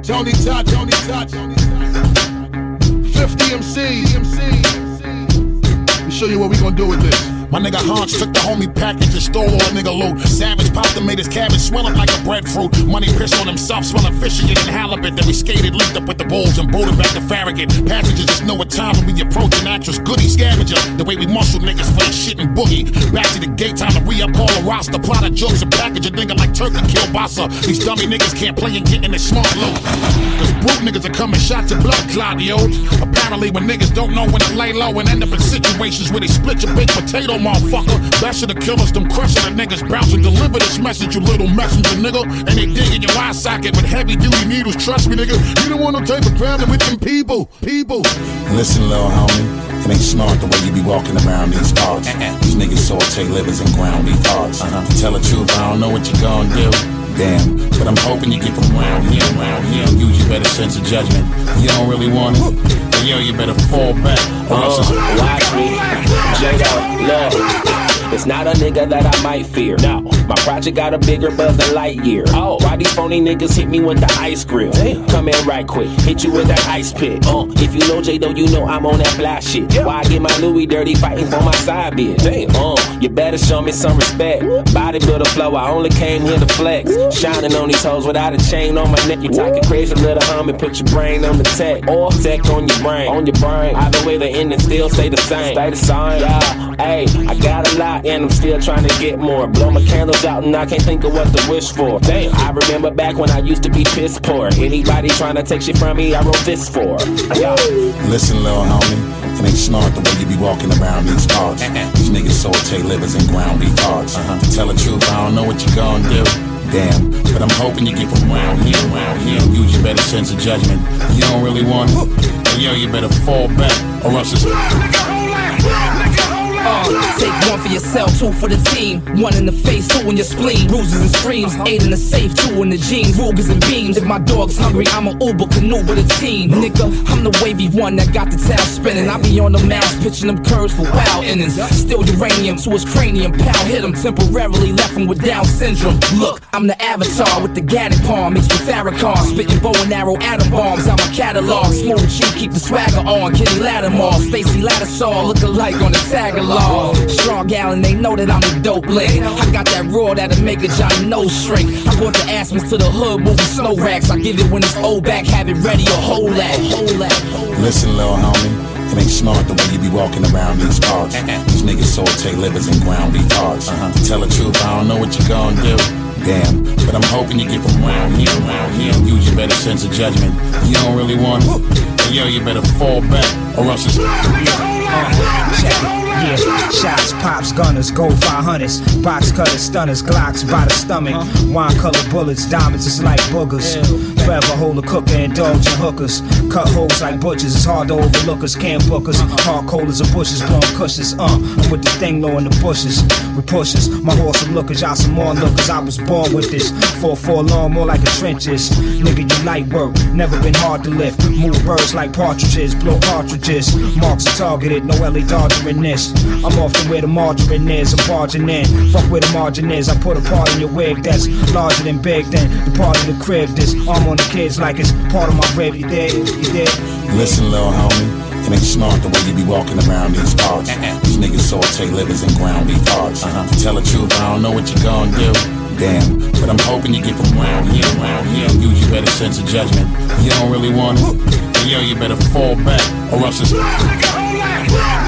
Tony Touch, 50 MC. Let me show you what we gonna do with this. My nigga Hans took the homie package and stole all the nigga loot. Savage popped and made his cabbage swelling like a breadfruit. Money pissed on himself, smelling fishy and halibut. Then we skated, linked up with the bulls and booted back to Farragut. Passengers just know what time when we approach an actress. Goody scavenger, the way we muscle niggas for this shit and boogie. Back to the gate, time to re-up all the roster. Plot of jokes and package a nigga like Turkey kill Bossa. These dummy niggas can't play and get in their smart loot. Cause brute niggas are coming shot to blood clot, yo. Apparently when niggas don't know when to lay low and end up in situations where they split your baked potato, motherfucker. Best of the killers, them crushing the niggas bounce and deliver this message, you little messenger, nigga. And they dig in your eye socket with heavy duty needles. Trust me, nigga, you don't want no type of problem with them people. Listen, little homie, it ain't smart the way you be walking around these parts. These niggas saute livers and ground beef hearts. To tell the truth, I don't know what you gon' do. Damn, but I'm hoping you get from around here. Use your better sense of judgment. You don't really want it, but yo, you better fall back. Watch me, J-Lo, look. It's not a nigga that I might fear. No, my project got a bigger buzz than Lightyear. Oh, why these phony niggas hit me with the ice grill? Damn. Come in right quick, hit you with that ice pick. If you know J-Lo, you know I'm on that fly shit. Yeah. Why I get my Louis dirty fighting for my side bitch? Damn. You better show me some respect. Bodybuilder flow, I only came here to flex. Shining on these hoes without a chain on my neck. You talking crazy, little homie, put your brain on the tech. Or tech on your brain. Either way, the ending still stay the same. Yeah, hey, I got a lot and I'm still trying to get more. Blow my candles out and I can't think of what to wish for. Damn, I remember back when I used to be piss poor. Anybody trying to take shit from me, I wrote this for. Yeah. Listen, little homie, it ain't smart the way you be walking around these parts. These niggas saute livers and ground beef hearts. To tell the truth, I don't know what you gon' do. Damn, but I'm hoping you get from around here. Use your better sense of judgment. You don't really want it, but yo, you better fall back or else it's take one for yourself, two for the team. One in the face, two in your spleen. Bruises and screams, 8 in the safe, 2 in the jeans. Rugers and beams. If my dog's hungry, I'm an Uber canoe with a team. Nigga, I'm the wavy one that got the town spinning. I be on the mouse, pitching them curves for wild innings. Still uranium to his cranium. Pound hit him temporarily, left him with Down syndrome. Look, I'm the avatar with the Gadget palm mixed with Farrakhan. Spitting bow and arrow atom bombs out my catalog. Smooth cheek, keep the swagger on. Kenny Lattimore, Stacey Lattisaw, look alike on the tag along. Strong gallon, they know that I'm the dope lick. I got that raw that'll make a Johnny nose shrink. I brought the Asmans to the hood, moving snow racks. I give it when it's old back, have it ready or hold that. Listen, little homie, it ain't smart the way you be walking around these parts. These niggas saute livers and ground beef hearts. To tell the truth, I don't know what you gon' do. Damn, but I'm hoping you get from around here. Use your better sense of judgment. You don't really want it, but yo, you better fall back or else it's Yeah, shots, pops, gunners, gold 500s, box cutters, stunners, Glocks by the stomach, wine colored bullets, diamonds is like boogers. Forever hold a cooker, indulge in hookers. Cut holes like butchers, it's hard to overlook us, can't book us. Hard colders of bushes, blowing cushions. I'm with the thing low in the bushes. We pushes, my horse some lookers, y'all some more lookers. I was born with this, 4 long, more like a trenches. Nigga, you light work, never been hard to lift. Move birds like partridges, blow cartridges. Marks are targeted, no LA Dodger in this. I'm often where the margarine is, I'm barging in. Fuck where the margin is, I put a part in your wig that's larger than big, then the part of the crib. This arm on the kids like it's part of my rib, you dig? Listen, little homie, it ain't smart the way you be walking around these parts. These niggas saute livers and ground beef hearts. To tell the truth, I don't know what you gon' do. Damn, but I'm hoping you get from around here. Use your better sense of judgment. You don't really want it, but yo, you better fall back or else it's